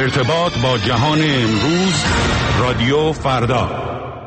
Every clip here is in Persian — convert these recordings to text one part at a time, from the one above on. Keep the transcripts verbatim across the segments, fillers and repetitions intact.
ارتباط با جهان امروز، رادیو فردا.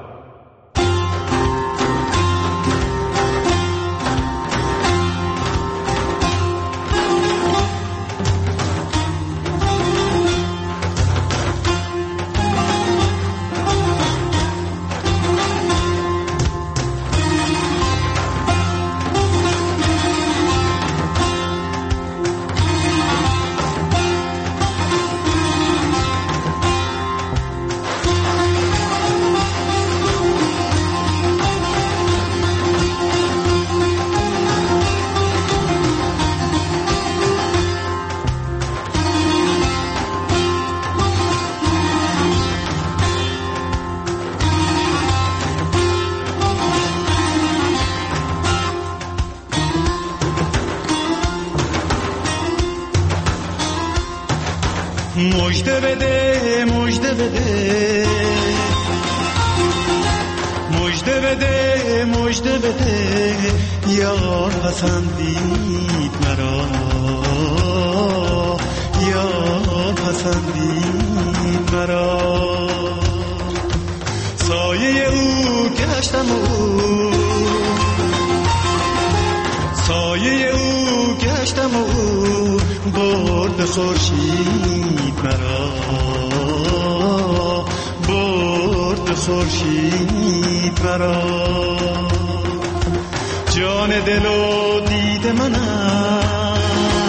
مژده بده مژده بده مژده بده مژده بده یار پسندید مرا، یار پسندید مرا. سایه او گشتم او، سایه او گشتم او برد خورشید مرا، برد خورشید مرا. جان دل و دید منم،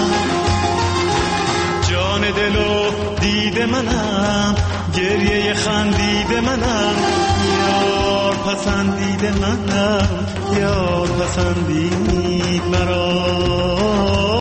جان دل و دید منم، گریه خندید منم، یار پسندید منم، یار پسندید مرا.